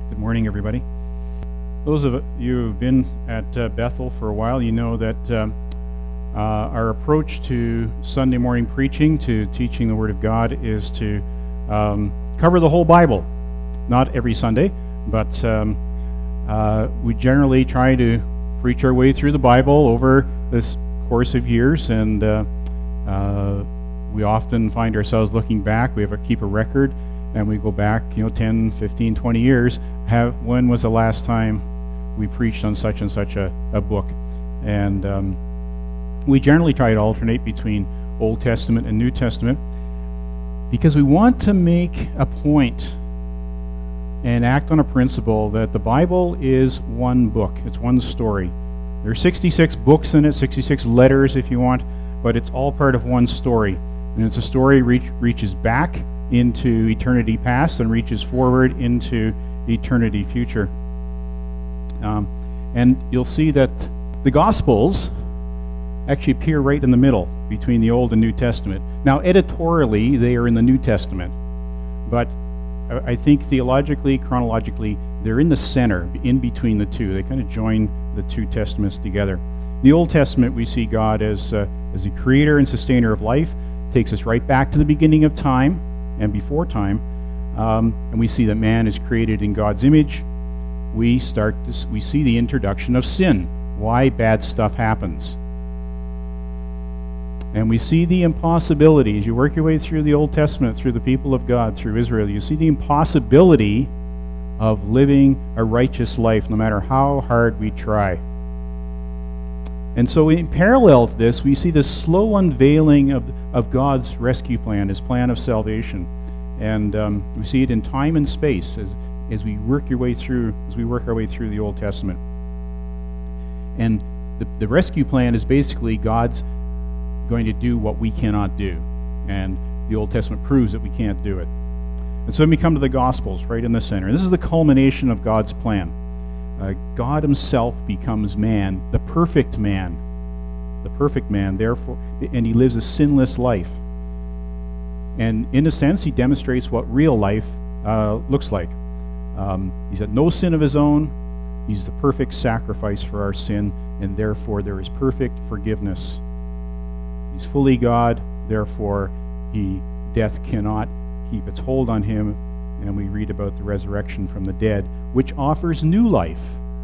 Good morning, everybody. Those of you who've been at Bethel for a while, you know that our approach to Sunday morning preaching, to teaching the Word of God, is to cover the whole Bible. Not every Sunday, but we generally try to preach our way through the Bible over this course of years, and we often find ourselves looking back. We keep a record, and we go back 10, 15, 20 years. When was the last time we preached on such and such a book? And we generally try to alternate between Old Testament and New Testament because we want to make a point and act on a principle that the Bible is one book. It's one story. There are 66 books in it, 66 letters if you want, but it's all part of one story. And it's a story reaches back into eternity past and reaches forward into eternity future. And you'll see that the Gospels actually appear right in the middle between the Old and New Testament. Now, editorially, they are in the New Testament, but I think theologically, chronologically, they're in the center, in between the two. They kind of join the two testaments together. In the Old Testament, we see God as the creator and sustainer of life, takes us right back to the beginning of time and before time, and we see that man is created in God's image. We see the introduction of sin, why bad stuff happens. And we see the impossibility, as you work your way through the Old Testament, through the people of God, through Israel, you see the impossibility of living a righteous life, no matter how hard we try. And so in parallel to this, we see this slow unveiling of God's rescue plan, his plan of salvation. And we see it in time and space as we work our way through the Old Testament. And the rescue plan is basically God's going to do what we cannot do. And the Old Testament proves that we can't do it. And so then we come to the Gospels right in the center. This is the culmination of God's plan. God himself becomes man, the perfect man, therefore, and he lives a sinless life. And in a sense, he demonstrates what real life looks like. He's had no sin of his own. He's the perfect sacrifice for our sin, and therefore there is perfect forgiveness. He's fully God, therefore death cannot keep its hold on him. And we read about the resurrection from the dead, which offers new life.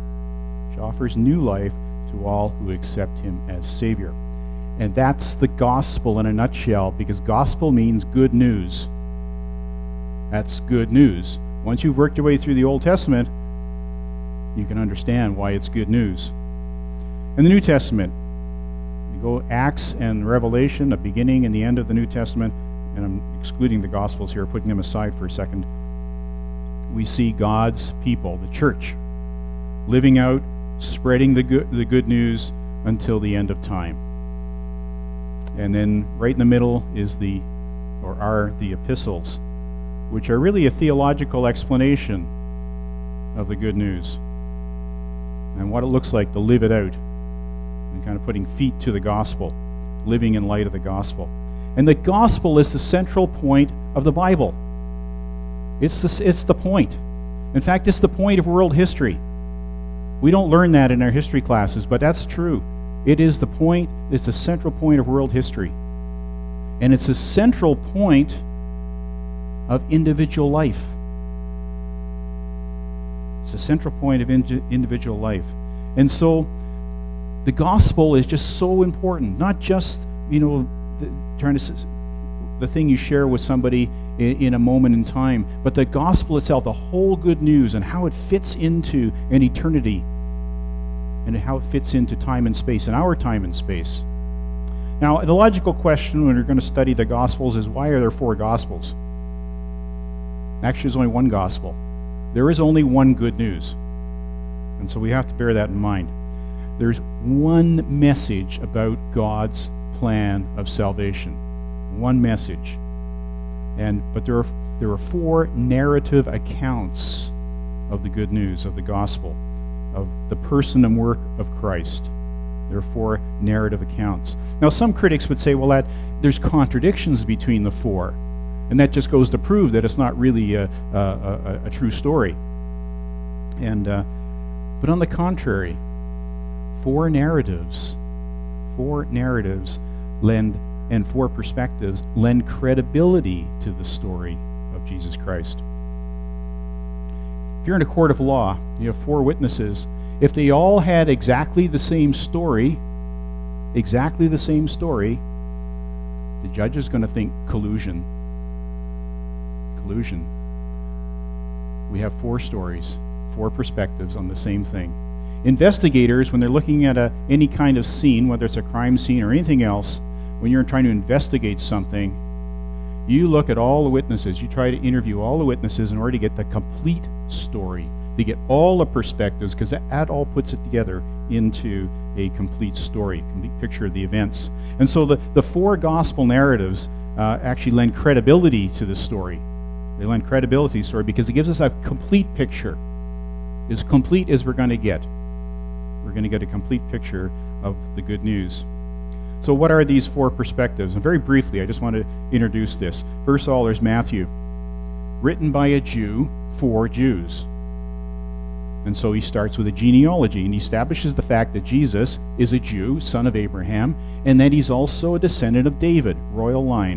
To all who accept him as Savior. And that's the gospel in a nutshell, because gospel means good news. That's good news. Once you've worked your way through the Old Testament, you can understand why it's good news. In the New Testament, we go Acts and Revelation, the beginning and the end of the New Testament, and I'm excluding the Gospels here, putting them aside for a second. We see God's people, the church, living out, spreading the good news until the end of time. And then right in the middle are the epistles, which are really a theological explanation of the good news and what it looks like to live it out, and kind of putting feet to the gospel, living in light of the gospel. And the gospel is the central point of the Bible. It's the point. In fact, it's the point of world history. We don't learn that in our history classes, but that's true. It is the point, it's the central point of world history. And it's a central point of individual life. It's a central point of individual life. And so the gospel is just so important, not just, the thing you share with somebody in a moment in time, but the gospel itself, the whole good news, and how it fits into an eternity, and how it fits into time and space, and our time and space. Now, the logical question when we're going to study the gospels is, why are there 4 gospels? Actually, there's only one gospel. There is only one good news. And so we have to bear that in mind. There's one message about God's plan of salvation. One message. But there are 4 narrative accounts of the good news, of the gospel, of the person and work of Christ. There are 4 narrative accounts. Now, some critics would say, well, that there's contradictions between the 4, and that just goes to prove that it's not really a true story. And but on the contrary, four narratives lend, and four perspectives lend credibility to the story of Jesus Christ. If you're in a court of law, you have four witnesses. If they all had exactly the same story, the judge is going to think collusion. We have four stories, four perspectives on the same thing. Investigators, when they're looking at any kind of scene, whether it's a crime scene or anything else, when you're trying to investigate something, you look at all the witnesses. You try to interview all the witnesses in order to get the complete story, to get all the perspectives, because that all puts it together into a complete story, complete picture of the events. And so the four gospel narratives actually lend credibility to the story. They lend credibility to the story because it gives us a complete picture, as complete as we're going to get. We're going to get a complete picture of the good news. So what are these four perspectives? And very briefly, I just want to introduce this. First of all, there's Matthew, written by a Jew for Jews. And so he starts with a genealogy, and he establishes the fact that Jesus is a Jew, son of Abraham, and that he's also a descendant of David, royal line.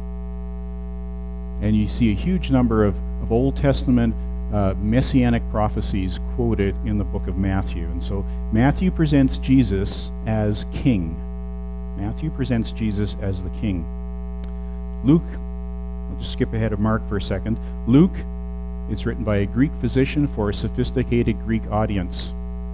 And you see a huge number of Old Testament messianic prophecies quoted in the book of Matthew. And so Matthew presents Jesus as king. Matthew presents Jesus as the king. Luke, I'll just skip ahead of Mark for a second. Luke, it's written by a Greek physician for a sophisticated Greek audience.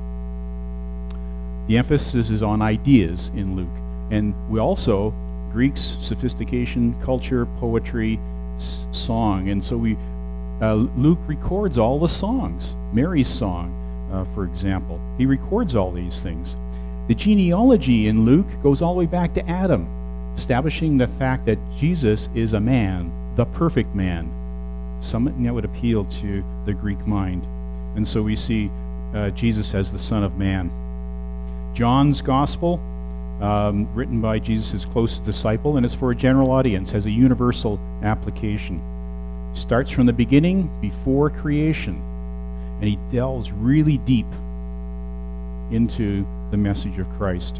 The emphasis is on ideas in Luke. And we also, Greeks, sophistication, culture, poetry, song. And so Luke records all the songs. Mary's song, for example. He records all these things. The genealogy in Luke goes all the way back to Adam, establishing the fact that Jesus is a man, the perfect man, something that would appeal to the Greek mind. And so we see Jesus as the Son of Man. John's Gospel, written by Jesus' closest disciple, and it's for a general audience, has a universal application. Starts from the beginning, before creation, and he delves really deep into the message of Christ.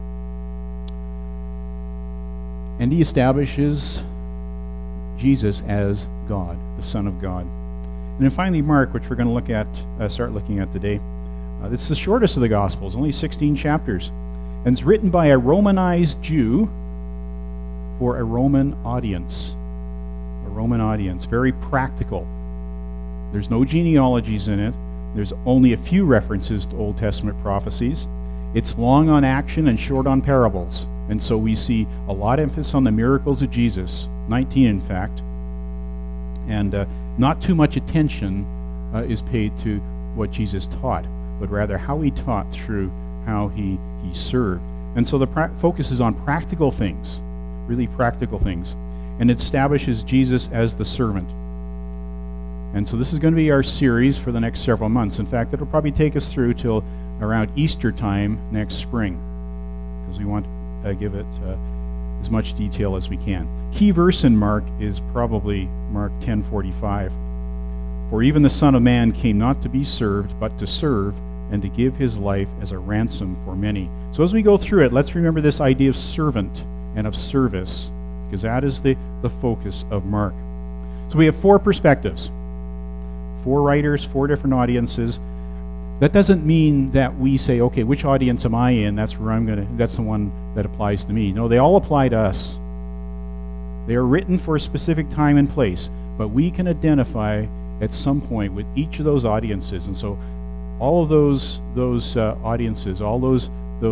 And he establishes Jesus as God, the Son of God. And then finally, Mark, which we're going to look at, start looking at today. It's the shortest of the Gospels, only 16 chapters. And it's written by a Romanized Jew for a Roman audience. A Roman audience, very practical. There's no genealogies in it. There's only a few references to Old Testament prophecies. It's long on action and short on parables. And so we see a lot of emphasis on the miracles of Jesus, 19 in fact. And not too much attention is paid to what Jesus taught, but rather how he taught through how he served. And so the focus is on practical things, really practical things. And it establishes Jesus as the servant. And so this is going to be our series for the next several months. In fact, it'll probably take us through till around Easter time next spring, because we want to give it as much detail as we can. Key verse in Mark is probably Mark 10:45. For even the Son of Man came not to be served, but to serve, and to give his life as a ransom for many. So as we go through it, let's remember this idea of servant and of service, because that is the focus of Mark. So we have four perspectives, four writers, four different audiences. That doesn't mean that we say, okay, which audience am I in? That's where that's the one that applies to me. No, they all apply to us. They are written for a specific time and place, but we can identify at some point with each of those audiences. And so all of those audiences, all those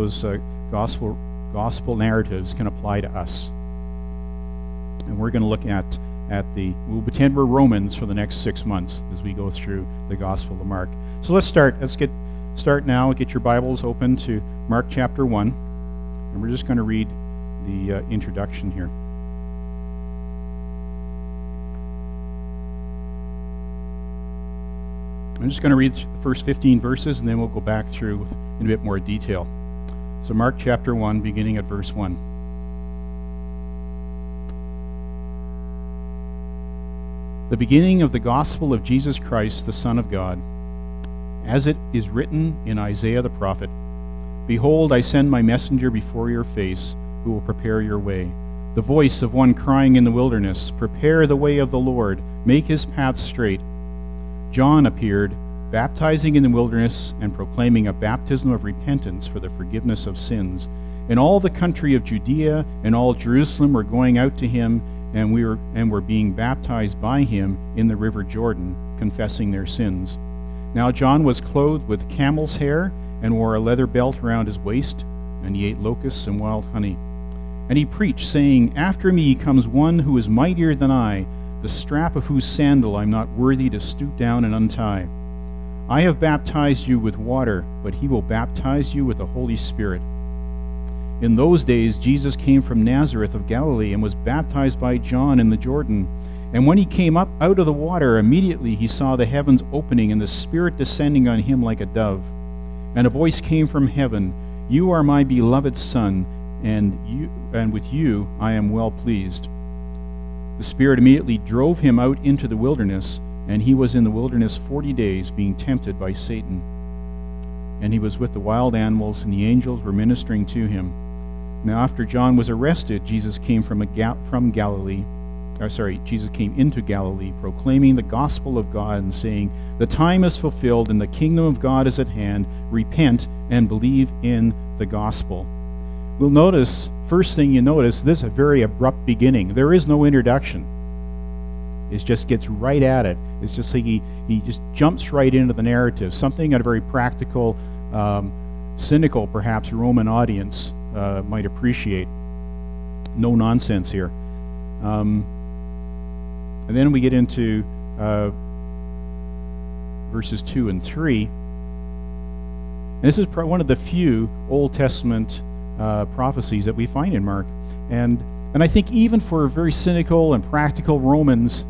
gospel narratives can apply to us. And we're going to look at we'll pretend we're Romans for the next 6 months as we go through the Gospel of Mark. So let's start. Let's start now. Get your Bibles open to Mark chapter 1. And we're just going to read the introduction here. I'm just going to read the first 15 verses, and then we'll go back through in a bit more detail. So Mark chapter 1, beginning at verse 1. The beginning of the gospel of Jesus Christ, the Son of God, as it is written in Isaiah the prophet, "Behold, I send my messenger before your face, who will prepare your way. The voice of one crying in the wilderness, prepare the way of the Lord, make his path straight." John appeared, baptizing in the wilderness and proclaiming a baptism of repentance for the forgiveness of sins. And all the country of Judea and all Jerusalem were going out to him, and were being baptized by him in the river Jordan, confessing their sins. Now John was clothed with camel's hair and wore a leather belt around his waist, and he ate locusts and wild honey. And he preached, saying, "After me comes one who is mightier than I, the strap of whose sandal I'm not worthy to stoop down and untie. I have baptized you with water, but he will baptize you with the Holy Spirit." In those days Jesus came from Nazareth of Galilee and was baptized by John in the Jordan. And when he came up out of the water, immediately he saw the heavens opening and the Spirit descending on him like a dove. And a voice came from heaven, "You are my beloved Son, and with you I am well pleased." The Spirit immediately drove him out into the wilderness, and he was in the wilderness 40 days, being tempted by Satan. And he was with the wild animals, and the angels were ministering to him. Now after John was arrested, Jesus came Jesus came into Galilee, proclaiming the gospel of God and saying, "The time is fulfilled and the kingdom of God is at hand. Repent and believe in the gospel." We'll notice, first thing you notice, this is a very abrupt beginning. There is no introduction. It just gets right at it. It's just like he just jumps right into the narrative, something at a very practical, cynical perhaps Roman audience might appreciate. No nonsense here. And then we get into verses 2 and 3. And this is one of the few Old Testament prophecies that we find in Mark. And I think even for very cynical and practical Romans,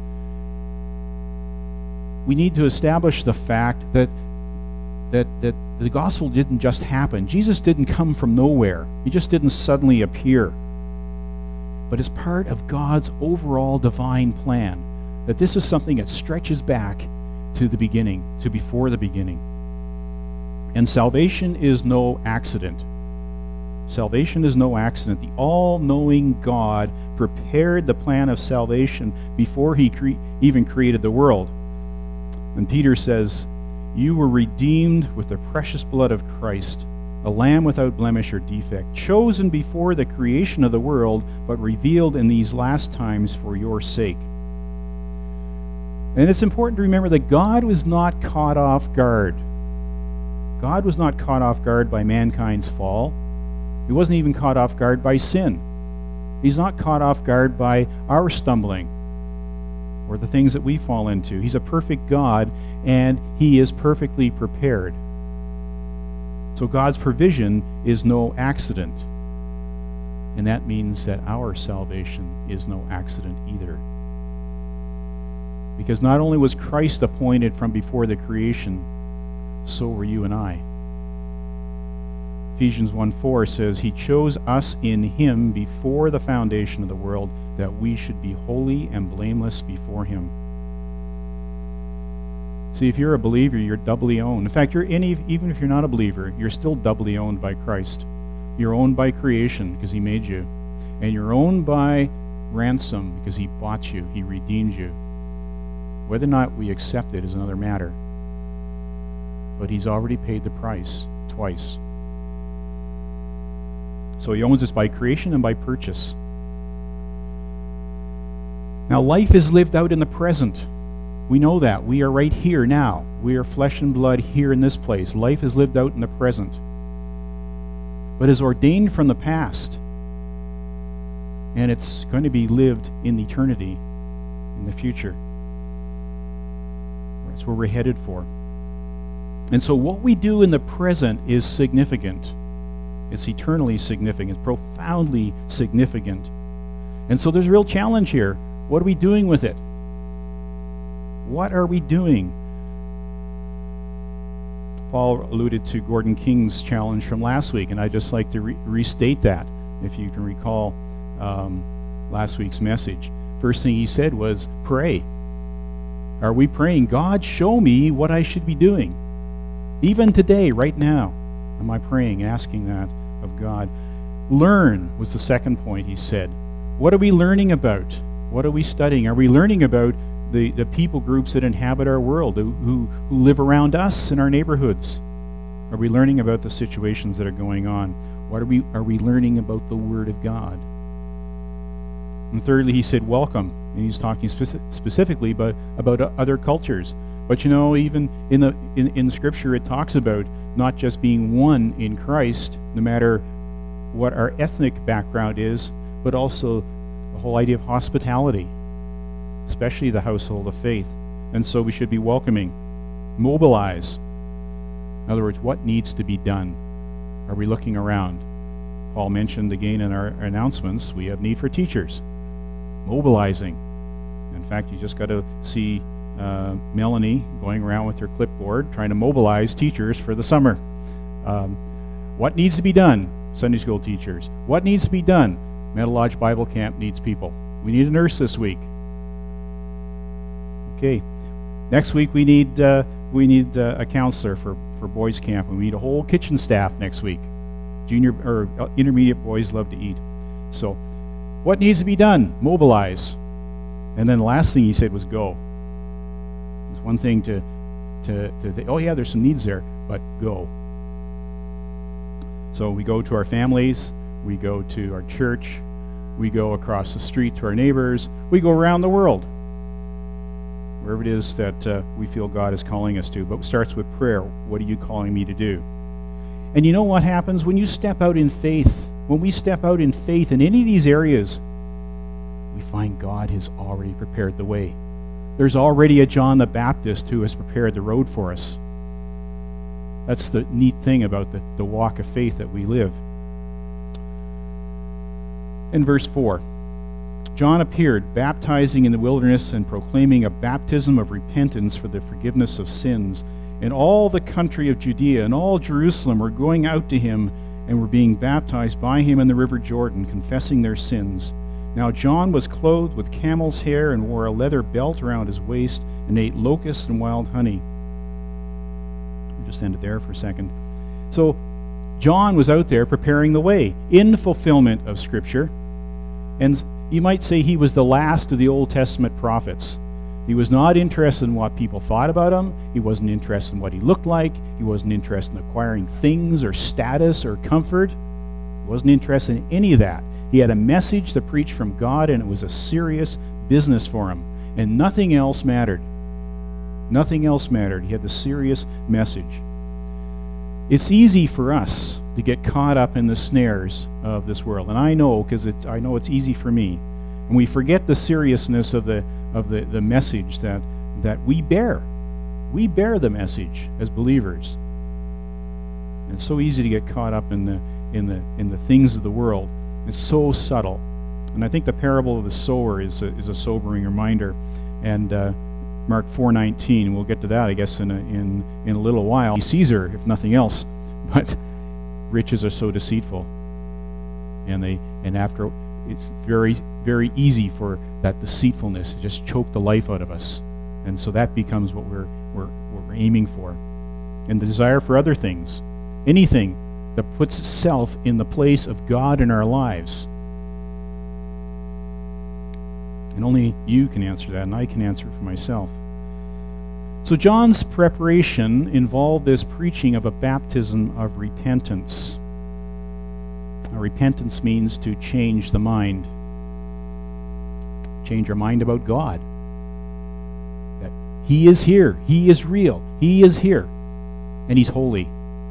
we need to establish the fact that the gospel didn't just happen. Jesus didn't come from nowhere. He just didn't suddenly appear. But as part of God's overall divine plan, that this is something that stretches back to the beginning, to before the beginning. And salvation is no accident. Salvation is no accident. The all-knowing God prepared the plan of salvation before he even created the world. And Peter says, "You were redeemed with the precious blood of Christ, a lamb without blemish or defect, chosen before the creation of the world, but revealed in these last times for your sake." And it's important to remember that God was not caught off guard. God was not caught off guard by mankind's fall. He wasn't even caught off guard by sin. He's not caught off guard by our stumbling or the things that we fall into. He's a perfect God, and he is perfectly prepared. So God's provision is no accident. And that means that our salvation is no accident either. Because not only was Christ appointed from before the creation, so were you and I. Ephesians 1:4 says, "He chose us in him before the foundation of the world, that we should be holy and blameless before him." See, if you're a believer, you're doubly owned. In fact, even if you're not a believer, you're still doubly owned by Christ. You're owned by creation because he made you. And you're owned by ransom because he bought you. He redeemed you. Whether or not we accept it is another matter. But he's already paid the price twice. So he owns us by creation and by purchase. Now, life is lived out in the present. We know that. We are right here now. We are flesh and blood here in this place. Life is lived out in the present. But is ordained from the past. And it's going to be lived in eternity, in the future. That's where we're headed for. And so what we do in the present is significant. It's eternally significant. It's profoundly significant. And so there's a real challenge here. What are we doing with it? What are we doing? Paul alluded to Gordon King's challenge from last week, and I'd just like to restate that, if you can recall last week's message. First thing he said was, pray. Are we praying, God, show me what I should be doing? Even today, right now, am I praying, asking that of God? Learn was the second point he said. What are we learning about? What are we studying? Are we learning about the people groups that inhabit our world, who live around us in our neighborhoods? Are we learning about the situations that are going on? What are we learning about the Word of God? And thirdly, he said, welcome. And he's talking specifically about other cultures. But even in Scripture, it talks about not just being one in Christ, no matter what our ethnic background is, but also the whole idea of hospitality, especially the household of faith. And so we should be welcoming, mobilize. In other words, what needs to be done? Are we looking around? Paul mentioned again in our announcements, we have need for teachers. Mobilizing. In fact, you just got to see Melanie going around with her clipboard trying to mobilize teachers for the summer. What needs to be done? Sunday school teachers. What needs to be done? Meadow Lodge Bible Camp needs people. We need a nurse this week. Okay. Next week we need a counselor for boys camp, and we need a whole kitchen staff next week. Junior or intermediate boys love to eat. So, what needs to be done? Mobilize. And then the last thing he said was go. It's one thing to think, oh yeah, there's some needs there, but go. So we go to our families, we go to our church, we go across the street to our neighbors, we go around the world, wherever it is that we feel God is calling us to. But it starts with prayer. What are you calling me to do? And you know what happens when you step out in faith? When we step out in faith in any of these areas, we find God has already prepared the way. There's already a John the Baptist who has prepared the road for us. That's the neat thing about the walk of faith that we live. In verse 4, John appeared, baptizing in the wilderness and proclaiming a baptism of repentance for the forgiveness of sins. And all the country of Judea and all Jerusalem were going out to him and were being baptized by him in the river Jordan, confessing their sins. Now John was clothed with camel's hair and wore a leather belt around his waist and ate locusts and wild honey. We'll just end it there for a second. So John was out there preparing the way in fulfillment of Scripture. And you might say he was the last of the Old Testament prophets. He was not interested in what people thought about him. He wasn't interested in what he looked like. He wasn't interested in acquiring things or status or comfort. He wasn't interested in any of that. He had a message to preach from God, and it was a serious business for him. And nothing else mattered. Nothing else mattered. He had the serious message. It's easy for us to get caught up in the snares of this world. And I know, because I know it's easy for me. And we forget the seriousness of the message that we bear. We bear the message as believers. And it's so easy to get caught up in the things of the world. It's so subtle. And I think the parable of the sower is a sobering reminder. And Mark 4:19, we'll get to that, I guess, in a little while. Caesar, if nothing else, but riches are so deceitful, and after it's very, very easy for that deceitfulness to just choke the life out of us, and so that becomes what we're aiming for, and the desire for other things, anything that puts itself in the place of God in our lives. And only you can answer that, and I can answer it for myself. So John's preparation involved this preaching of a baptism of repentance. Now, repentance means to change the mind. Change your mind about God. That He is here. He is real. He is here. And He's holy.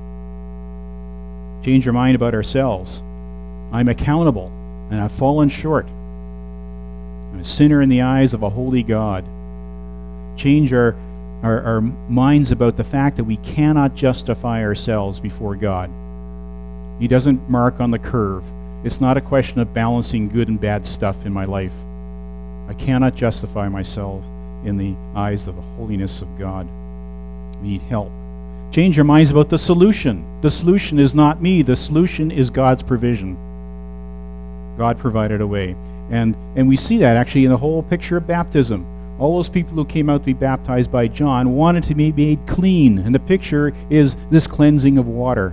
Change your mind about ourselves. I'm accountable, and I've fallen short. I'm a sinner in the eyes of a holy God. Change our minds about the fact that we cannot justify ourselves before God. He doesn't mark on the curve. It's not a question of balancing good and bad stuff in my life. I cannot justify myself in the eyes of the holiness of God. We need help. Change your minds about the solution. The solution is not me. The solution is God's provision. God provided a way. And we see that actually in the whole picture of baptism. All those people who came out to be baptized by John wanted to be made clean, and the picture is this cleansing of water.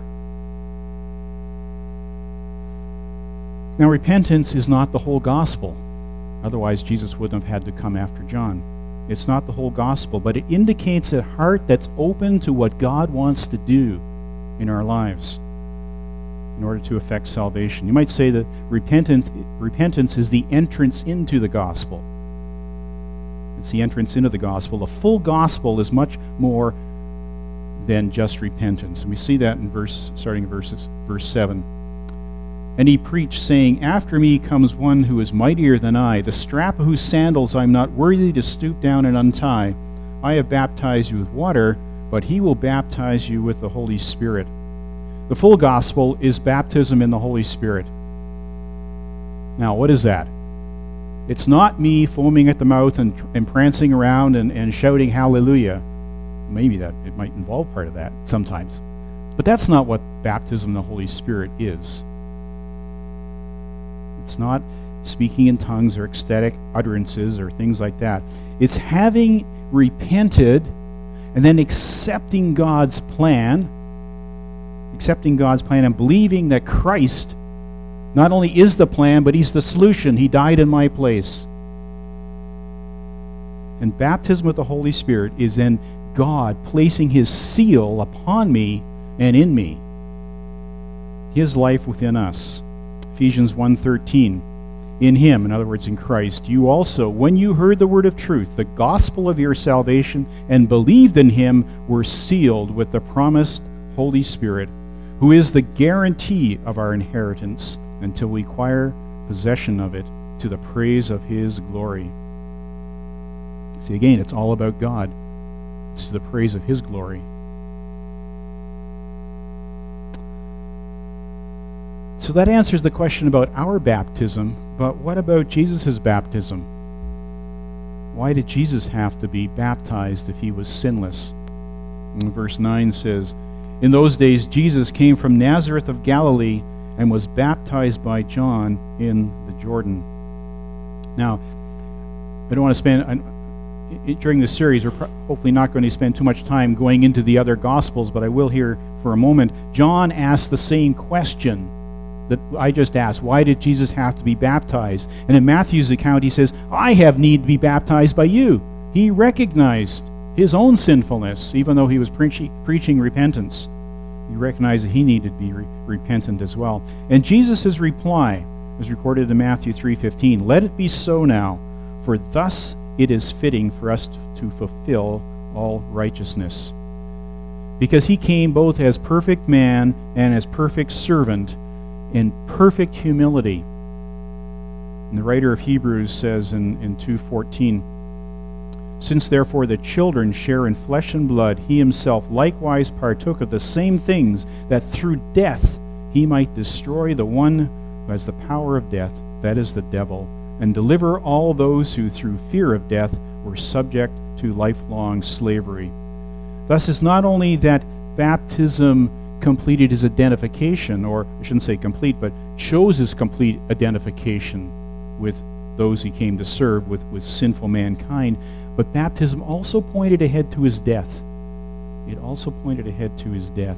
Now, repentance is not the whole gospel. Otherwise, Jesus wouldn't have had to come after John. It's not the whole gospel, but it indicates a heart that's open to what God wants to do in our lives in order to effect salvation. You might say that repentance is the entrance into the gospel. It's the entrance into the gospel. The full gospel is much more than just repentance. And we see that in starting in verse 7. And he preached, saying, After me comes one who is mightier than I, the strap of whose sandals I am not worthy to stoop down and untie. I have baptized you with water, but he will baptize you with the Holy Spirit. The full gospel is baptism in the Holy Spirit. Now, what is that? It's not me foaming at the mouth and prancing around and shouting hallelujah. Maybe that it might involve part of that sometimes. But that's not what baptism in the Holy Spirit is. It's not speaking in tongues or ecstatic utterances or things like that. It's having repented and then accepting God's plan and believing that Christ not only is the plan, but he's the solution. He died in my place. And baptism with the Holy Spirit is then God placing his seal upon me and in me. His life within us. Ephesians 1:13. In him, in other words, in Christ, you also, when you heard the word of truth, the gospel of your salvation, and believed in him, were sealed with the promised Holy Spirit, who is the guarantee of our inheritance until we acquire possession of it to the praise of his glory. See, again, it's all about God. It's to the praise of his glory. So that answers the question about our baptism, but what about Jesus' baptism? Why did Jesus have to be baptized if he was sinless? And verse 9 says, In those days Jesus came from Nazareth of Galilee and was baptized by John in the Jordan. Now, I don't want to spend, during this series, we're hopefully not going to spend too much time going into the other Gospels, but I will here for a moment. John asked the same question that I just asked. Why did Jesus have to be baptized? And in Matthew's account, he says, I have need to be baptized by you. He recognized his own sinfulness, even though he was preaching repentance. He recognized that he needed to be repentant as well. And Jesus' reply is recorded in Matthew 3:15. Let it be so now, for thus it is fitting for us to fulfill all righteousness. Because he came both as perfect man and as perfect servant in perfect humility. And the writer of Hebrews says in 2:14, Since therefore the children share in flesh and blood, he himself likewise partook of the same things, that through death he might destroy the one who has the power of death, that is the devil, and deliver all those who through fear of death were subject to lifelong slavery. Thus is not only that baptism completed his identification, or I shouldn't say complete, but shows his complete identification with those he came to serve, with sinful mankind, but baptism also pointed ahead to his death. It also pointed ahead to his death.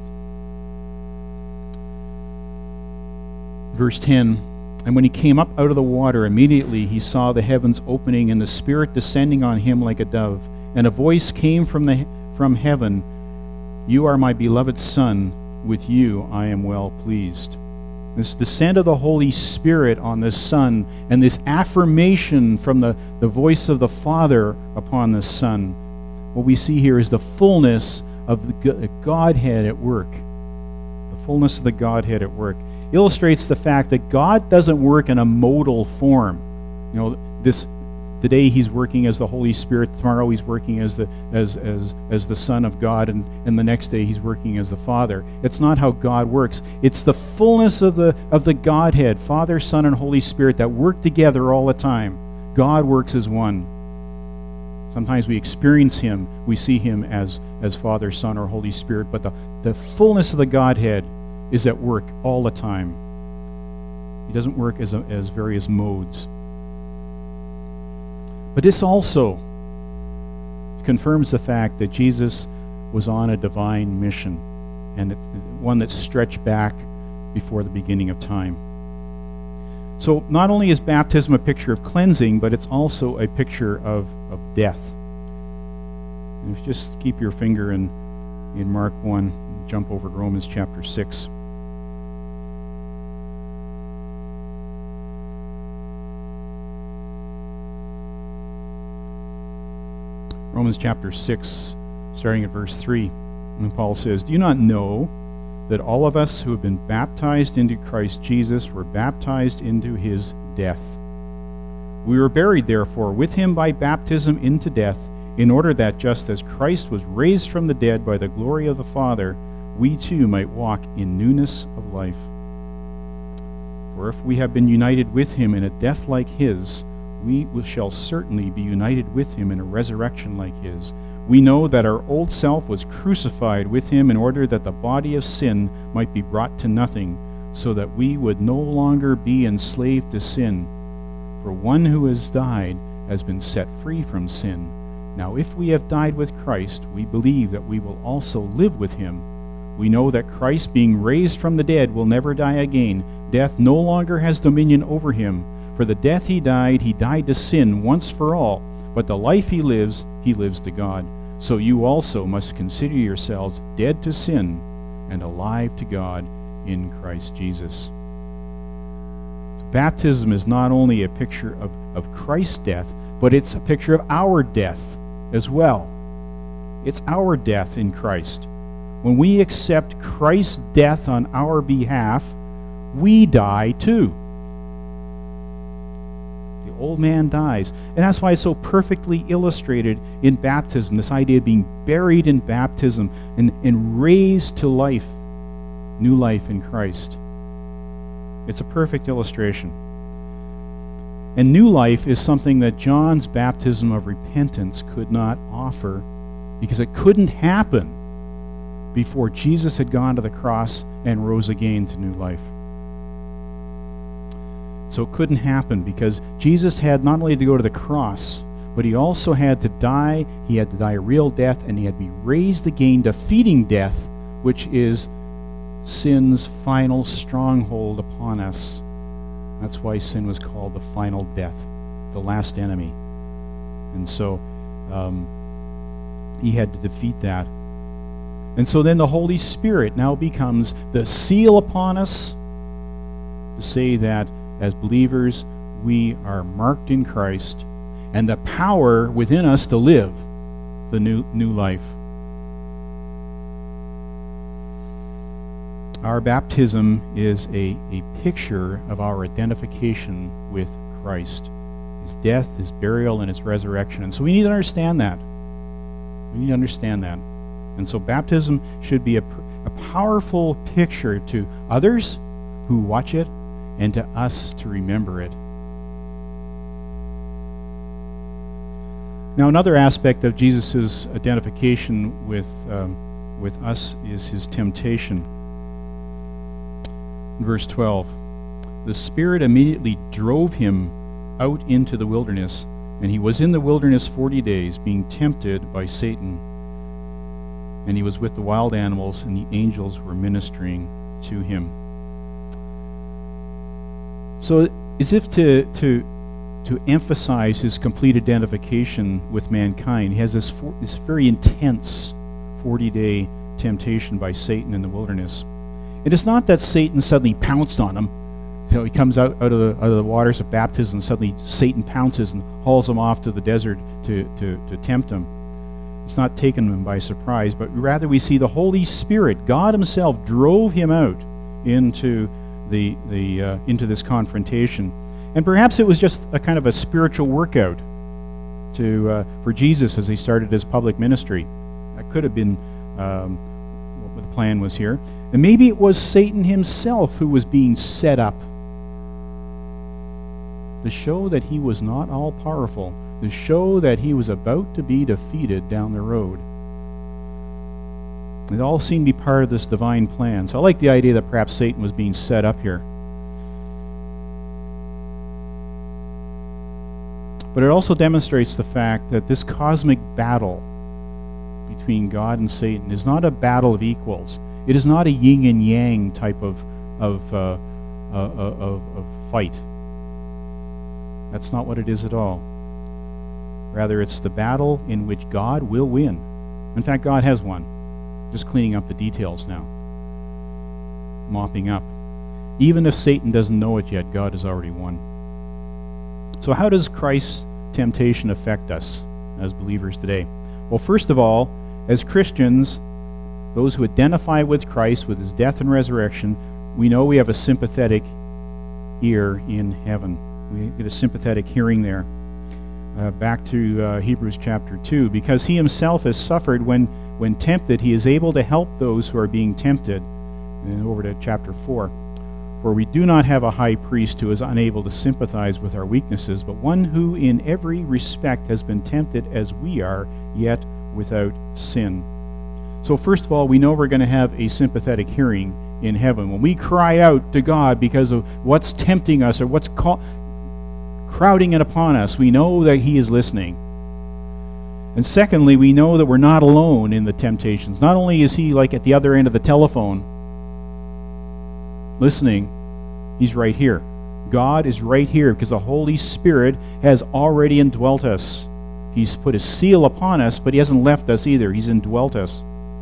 Verse 10, And when he came up out of the water, immediately he saw the heavens opening and the Spirit descending on him like a dove. And a voice came from heaven, You are my beloved Son, with you I am well pleased. This descent of the Holy Spirit on the Son, and this affirmation from the voice of the Father upon the Son. What we see here is the fullness of the Godhead at work. The fullness of the Godhead at work illustrates the fact that God doesn't work in a modal form. You know, today he's working as the Holy Spirit, tomorrow he's working as the Son of God, and the next day he's working as the Father. It's not how God works. It's the fullness of the Godhead, Father, Son, and Holy Spirit, that work together all the time. God works as one. Sometimes we experience him, we see him as Father, Son, or Holy Spirit, but the fullness of the Godhead is at work all the time. He doesn't work as various modes. But this also confirms the fact that Jesus was on a divine mission, and one that stretched back before the beginning of time. So not only is baptism a picture of cleansing, but it's also a picture of death. And if you just keep your finger in Mark 1, jump over to Romans chapter 6. Romans chapter 6, starting at verse 3. And Paul says, "Do you not know that all of us who have been baptized into Christ Jesus were baptized into his death? We were buried, therefore, with him by baptism into death, in order that just as Christ was raised from the dead by the glory of the Father, we too might walk in newness of life. For if we have been united with him in a death like his, we shall certainly be united with him in a resurrection like his. We know that our old self was crucified with him in order that the body of sin might be brought to nothing, so that we would no longer be enslaved to sin. For one who has died has been set free from sin. Now if we have died with Christ, we believe that we will also live with him. We know that Christ, being raised from the dead, will never die again. Death no longer has dominion over him. For the death he died to sin once for all. But the life he lives to God. So you also must consider yourselves dead to sin and alive to God in Christ Jesus." So baptism is not only a picture of Christ's death, but it's a picture of our death as well. It's our death in Christ. When we accept Christ's death on our behalf, we die too. The old man dies. And that's why it's so perfectly illustrated in baptism, this idea of being buried in baptism and raised to life, new life in Christ. It's a perfect illustration. And new life is something that John's baptism of repentance could not offer, because it couldn't happen before Jesus had gone to the cross and rose again to new life. So it couldn't happen because Jesus had not only to go to the cross, but he also had to die. He had to die a real death, and he had to be raised again, defeating death, which is sin's final stronghold upon us. That's why sin was called the final death, the last enemy. And so he had to defeat that. And so then the Holy Spirit now becomes the seal upon us to say that as believers we are marked in Christ, and the power within us to live the new life. Our baptism is a picture of our identification with Christ, his death, his burial, and his resurrection. And so we need to understand that. We need to understand that. And so baptism should be a powerful picture to others who watch it and to us to remember it. Now, another aspect of Jesus' identification with us is his temptation. In verse 12, the Spirit immediately drove him out into the wilderness, and he was in the wilderness 40 days, being tempted by Satan. And he was with the wild animals, and the angels were ministering to him. So, as if to emphasize his complete identification with mankind, he has this very intense 40-day temptation by Satan in the wilderness. It is not that Satan suddenly pounced on him. So he comes out of the waters of baptism, and suddenly Satan pounces and hauls him off to the desert to tempt him. It's not taken him by surprise, but rather we see the Holy Spirit, God himself, drove him out into into this confrontation. And perhaps it was just a kind of a spiritual workout for Jesus as he started his public ministry. That could have been what the plan was here. And maybe it was Satan himself who was being set up to show that he was not all-powerful, to show that he was about to be defeated down the road. It all seemed to be part of this divine plan. So I like the idea that perhaps Satan was being set up here. But it also demonstrates the fact that this cosmic battle between God and Satan is not a battle of equals. It is not a yin and yang type of fight. That's not what it is at all. Rather, it's the battle in which God will win. In fact, God has won. Just cleaning up the details now. Mopping up. Even if Satan doesn't know it yet, God has already won. So how does Christ's temptation affect us as believers today? Well, first of all, as Christians, those who identify with Christ, with his death and resurrection, we know we have a sympathetic ear in heaven. We get a sympathetic hearing there. Back to Hebrews chapter 2. Because he himself has suffered when tempted, he is able to help those who are being tempted. And over to chapter 4. For we do not have a high priest who is unable to sympathize with our weaknesses, but one who in every respect has been tempted as we are, yet without sin. So first of all, we know we're going to have a sympathetic hearing in heaven. When we cry out to God because of what's tempting us or what's crowding it upon us, we know that he is listening. And secondly, we know that we're not alone in the temptations. Not only is he like at the other end of the telephone listening, he's right here. God is right here because the Holy Spirit has already indwelt us. He's put his seal upon us, but he hasn't left us either. He's indwelt us.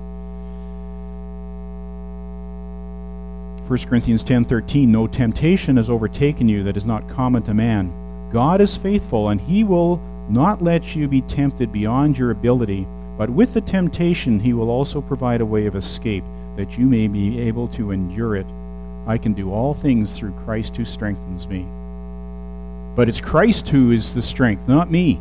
1 Corinthians 10:13, no temptation has overtaken you that is not common to man. God is faithful, and he will not let you be tempted beyond your ability, but with the temptation he will also provide a way of escape, that you may be able to endure it. I can do all things through Christ who strengthens me. But it's Christ who is the strength, not me.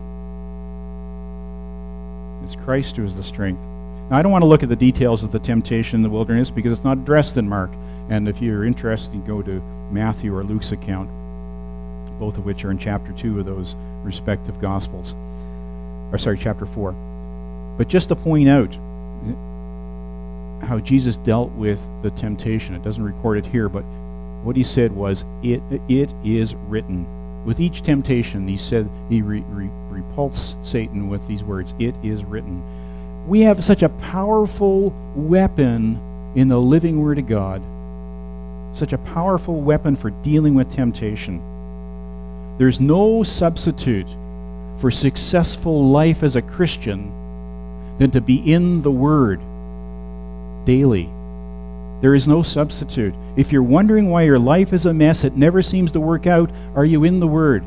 It's Christ who is the strength. Now, I don't want to look at the details of the temptation in the wilderness because it's not addressed in Mark. And if you're interested, you go to Matthew or Luke's account, both of which are in chapter 2 of those respective Gospels. Chapter 4. But just to point out how Jesus dealt with the temptation. It doesn't record it here, but what he said was, it is written. With each temptation, he said, he repulsed Satan with these words, it is written. We have such a powerful weapon in the living Word of God. Such a powerful weapon for dealing with temptation. There's no substitute for successful life as a Christian than to be in the Word daily. There is no substitute. If you're wondering why your life is a mess, it never seems to work out, are you in the Word?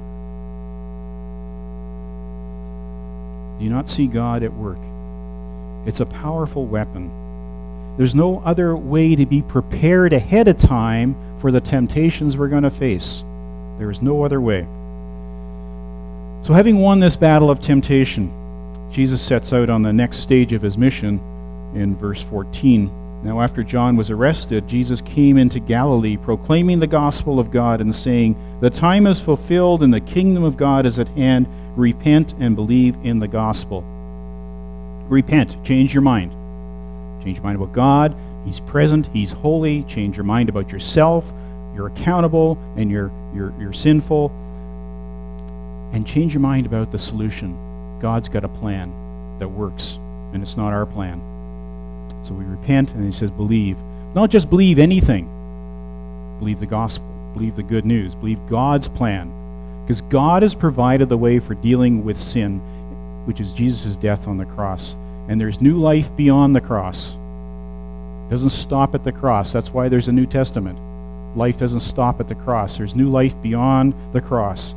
Do you not see God at work? It's a powerful weapon. There's no other way to be prepared ahead of time for the temptations we're going to face. There is no other way. So having won this battle of temptation, Jesus sets out on the next stage of his mission in verse 14. Now after John was arrested, Jesus came into Galilee, proclaiming the gospel of God and saying, the time is fulfilled and the kingdom of God is at hand. Repent and believe in the gospel. Repent. Change your mind. Change your mind about God. He's present. He's holy. Change your mind about yourself. You're accountable and you're sinful. And change your mind about the solution. God's got a plan that works, and it's not our plan. So we repent, and he says believe. Not just believe anything. Believe the gospel. Believe the good news. Believe God's plan. Because God has provided the way for dealing with sin, which is Jesus' death on the cross. And there's new life beyond the cross. It doesn't stop at the cross. That's why there's a New Testament. Life doesn't stop at the cross. There's new life beyond the cross.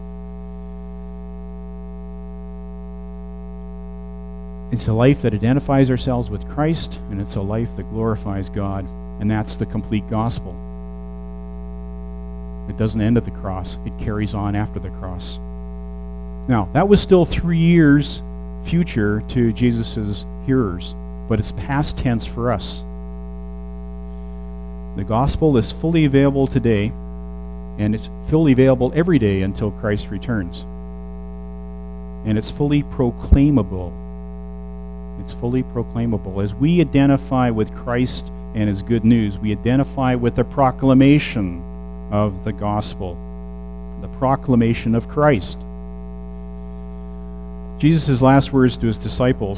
It's a life that identifies ourselves with Christ, and it's a life that glorifies God, and that's the complete gospel. It doesn't end at the cross. It carries on after the cross. Now, that was still 3 years future to Jesus' hearers, but it's past tense for us. The gospel is fully available today, and it's fully available every day until Christ returns. And it's fully proclaimable. It's fully proclaimable. As we identify with Christ and his good news, we identify with the proclamation of the gospel, the proclamation of Christ. Jesus' last words to his disciples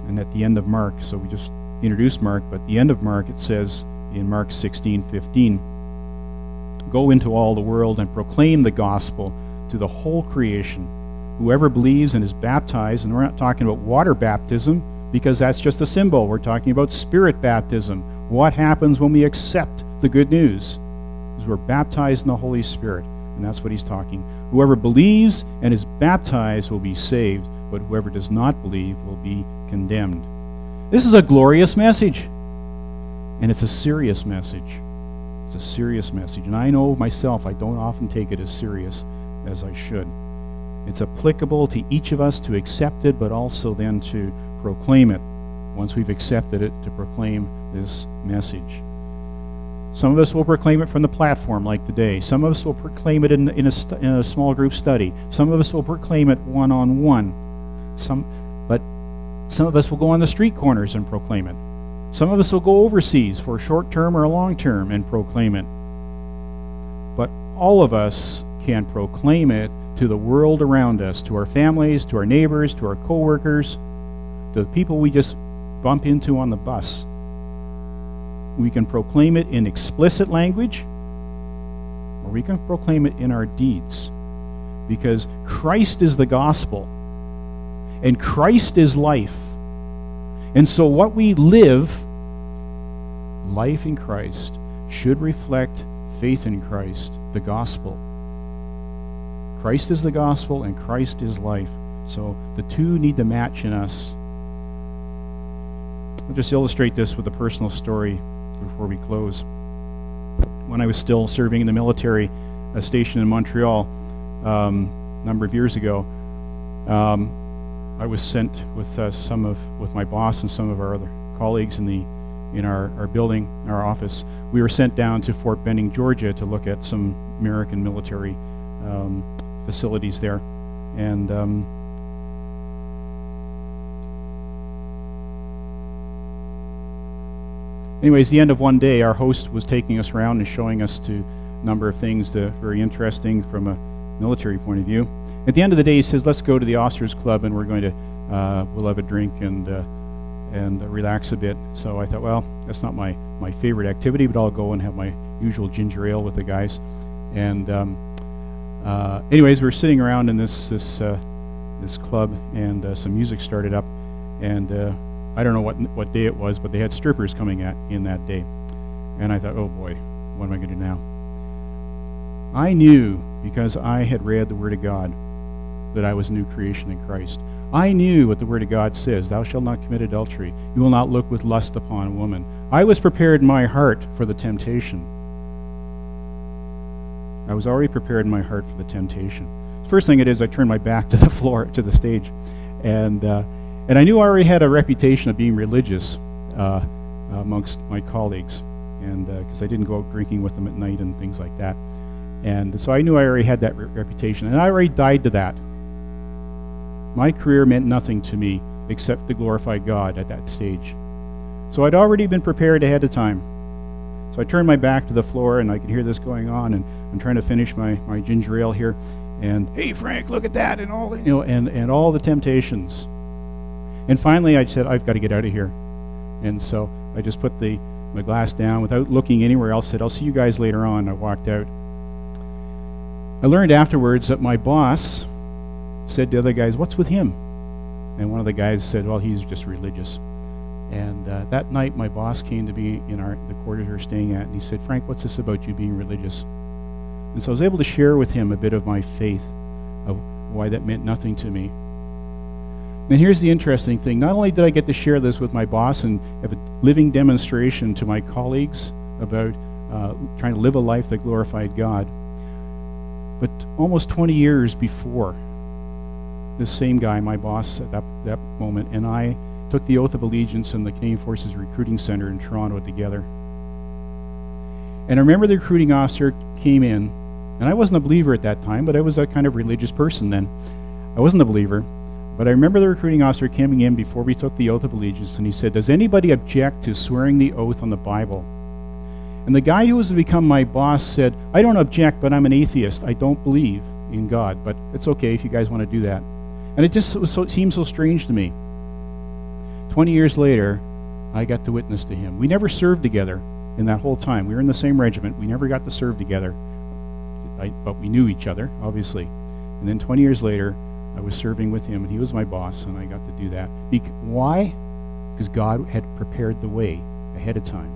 And at the end of Mark, so we just introduced Mark, but at the end of Mark it says in Mark 16:15, "Go into all the world and proclaim the gospel to the whole creation. Whoever believes and is baptized," and we're not talking about water baptism because that's just a symbol. We're talking about spirit baptism. What happens when we accept the good news? Is we're baptized in the Holy Spirit, and that's what he's talking. Whoever believes and is baptized will be saved, but whoever does not believe will be condemned. This is a glorious message, and it's a serious message. It's a serious message, and I know myself I don't often take it as serious as I should. It's applicable to each of us to accept it, but also then to proclaim it. Once we've accepted it, to proclaim this message. Some of us will proclaim it from the platform like today. Some of us will proclaim it in a small group study. Some of us will proclaim it one-on-one. But some of us will go on the street corners and proclaim it. Some of us will go overseas for a short term or a long term and proclaim it. But all of us can proclaim it to the world around us, to our families, to our neighbors, to our coworkers, to the people we just bump into on the bus. We can proclaim it in explicit language, or we can proclaim it in our deeds, because Christ is the gospel, and Christ is life. And so what we live, life in Christ, should reflect faith in Christ, the gospel. Christ is the gospel, and Christ is life. So the two need to match in us. I'll just illustrate this with a personal story before we close. When I was still serving in the military, a station in Montreal, a number of years ago, I was sent with my boss and some of our other colleagues in our building, our office. We were sent down to Fort Benning, Georgia, to look at some American military facilities there, and anyways, the end of one day, our host was taking us around and showing us to a number of things that are very interesting from a military point of view. At the end of the day, he says, "Let's go to the Officers Club, and we're going to we'll have a drink and relax a bit." So I thought, well, that's not my favorite activity, but I'll go and have my usual ginger ale with the guys. And anyways, we were sitting around in this club, and some music started up, and I don't know what day it was, but they had strippers coming in that day. And I thought, oh boy, what am I going to do now? I knew, because I had read the Word of God, that I was a new creation in Christ. I knew what the Word of God says: "Thou shalt not commit adultery. You will not look with lust upon a woman." I was prepared in my heart for the temptation. I was already prepared in my heart for the temptation. The first thing it is, I turned my back to the floor, to the stage, and I knew I already had a reputation of being religious amongst my colleagues, and because I didn't go out drinking with them at night and things like that. And so I knew I already had that reputation, and I already died to that. My career meant nothing to me except to glorify God at that stage. So I'd already been prepared ahead of time. So I turned my back to the floor, and I could hear this going on, and I'm trying to finish my ginger ale here, and "Hey Frank, look at that," and all and all the temptations. And finally I said, "I've got to get out of here." And so I just put my glass down without looking anywhere else, said, "I'll see you guys later on." I walked out. I learned afterwards that my boss said to the other guys, "What's with him?" And one of the guys said, "Well, he's just religious." And that night my boss came to me in the quarters we were staying at, and he said, "Frank, what's this about you being religious?" And so I was able to share with him a bit of my faith, of why that meant nothing to me. And here's the interesting thing. Not only did I get to share this with my boss and have a living demonstration to my colleagues about trying to live a life that glorified God, but almost 20 years before, this same guy, my boss at that moment, and I took the oath of allegiance in the Canadian Forces Recruiting Center in Toronto together. And I remember the recruiting officer came in, and I wasn't a believer at that time, but I was a kind of religious person then. I wasn't a believer, but I remember the recruiting officer coming in before we took the oath of allegiance, and he said, "Does anybody object to swearing the oath on the Bible?" And the guy who was to become my boss said, "I don't object, but I'm an atheist. I don't believe in God, but it's okay if you guys want to do that." And it just seemed so strange to me. 20 years later, I got to witness to him. We never served together in that whole time. We were in the same regiment. We never got to serve together, but we knew each other, obviously. And then 20 years later, I was serving with him, and he was my boss, and I got to do that. Why? Because God had prepared the way ahead of time.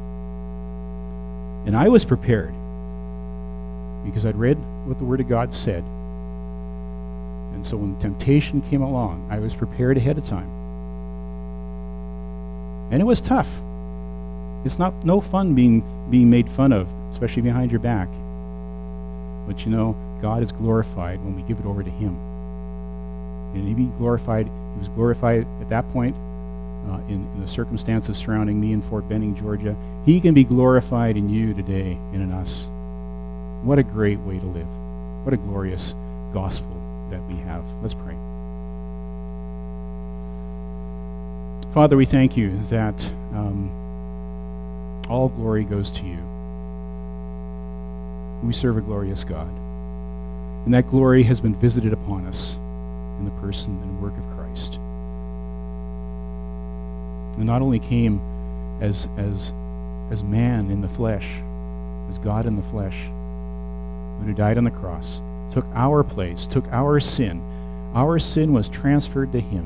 And I was prepared because I'd read what the Word of God said. And so when temptation came along, I was prepared ahead of time. And it was tough. It's no fun being made fun of, especially behind your back. But God is glorified when we give it over to Him. And He was glorified at that point in the circumstances surrounding me in Fort Benning, Georgia. He can be glorified in you today and in us. What a great way to live. What a glorious gospel that we have. Let's pray. Father, we thank you that all glory goes to you. We serve a glorious God. And that glory has been visited upon us in the person and work of Christ. And not only came as man in the flesh, as God in the flesh, but who died on the cross, took our place, took our sin. Our sin was transferred to Him,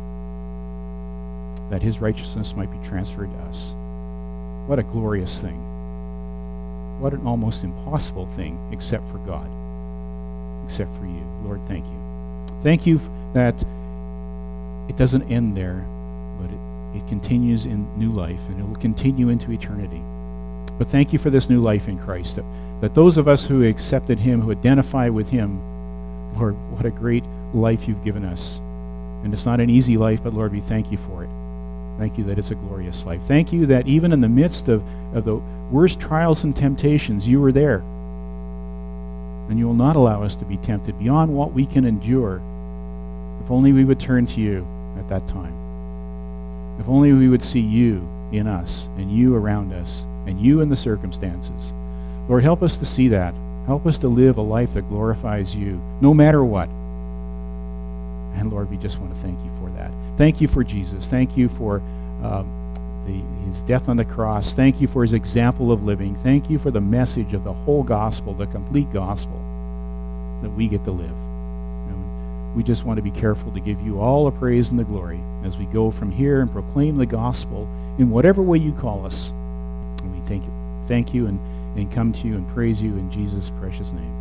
that His righteousness might be transferred to us. What a glorious thing. What an almost impossible thing, except for God, except for you. Lord, thank you. Thank you that it doesn't end there, but it continues in new life, and it will continue into eternity. But thank you for this new life in Christ, that those of us who accepted Him, who identify with Him, Lord, what a great life you've given us. And it's not an easy life, but Lord, we thank you for it. Thank you that it's a glorious life. Thank you that even in the midst of the worst trials and temptations, you were there. And you will not allow us to be tempted beyond what we can endure. If only we would turn to you at that time. If only we would see you in us, and you around us, and you in the circumstances. Lord, help us to see that. Help us to live a life that glorifies you, no matter what. And Lord, we just want to thank you for that. Thank you for Jesus. Thank you for His death on the cross. Thank you for His example of living. Thank you for the message of the whole gospel, the complete gospel that we get to live. And we just want to be careful to give you all the praise and the glory as we go from here and proclaim the gospel in whatever way you call us. And we thank you and come to you and praise you in Jesus' precious name.